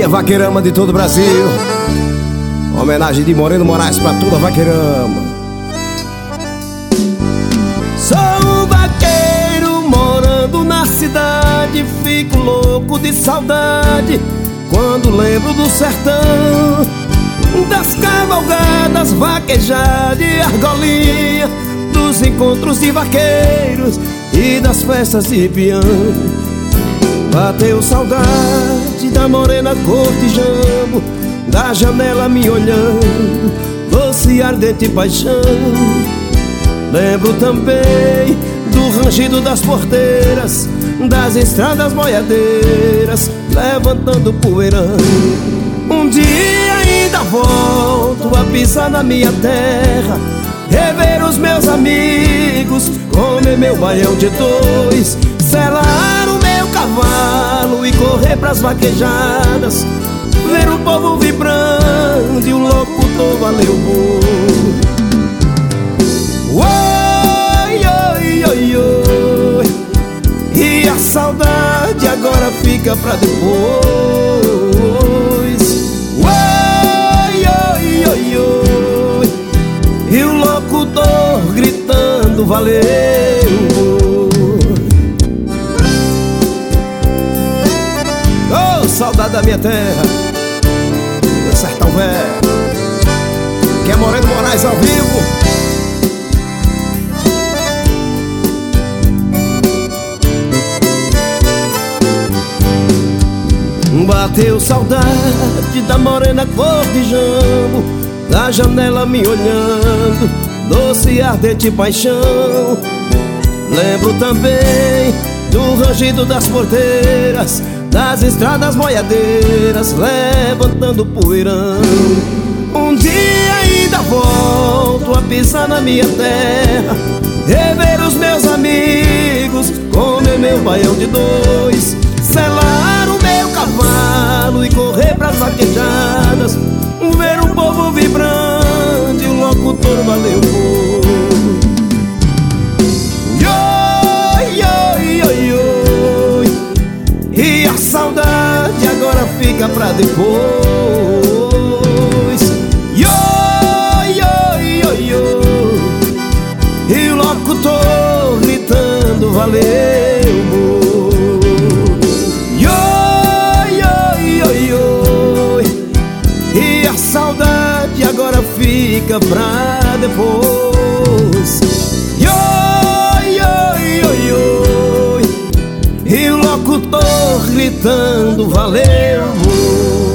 minha vaqueirama de todo o Brasil. Homenagem de Moreno Moraes pra toda a vaqueirama. Sou um vaqueiro morando na cidade, fico louco de saudade quando lembro do sertão, das cavalgadas, vaquejar de argolinha, dos encontros de vaqueiros e das festas de peão. Bateu saudade da morena cor de jambo, da janela me olhando, doce e ardente paixão. Lembro também do rangido das porteiras, das estradas boiadeiras, levantando poeirão. Um dia ainda volto a pisar na minha terra, rever os meus amigos, comer meu baião de dois, selar o meu cavalo e correr pras vaquejadas, ver o povo vibrando e o locutor valeu muito. Oi, oi, oi, oi. E a saudade agora fica pra depois. Oi, oi, oi, oi. E o locutor gritando valeu. Oh, saudade da minha terra, meu sertão velho, que é Moreno Moraes ao vivo. Bateu saudade da morena cor de jambo, da janela me olhando, doce e ardente paixão. Lembro também do rangido das porteiras, das estradas boiadeiras, levantando poeirão. Um dia ainda volto a pisar na minha terra, rever os meus amigos, comer meu baião de dois, selar o meu cavalo e correr pras vaquejadas, ver o povo vibrando e o locutor valeu muito. Oi, oi, oi, oi. E a saudade agora fica pra depois. Oi, oi, oi, oi. E o locutor gritando valeu muito. Saudade agora fica pra depois. Oi, oi, oi, oi. E o locutor gritando valeu.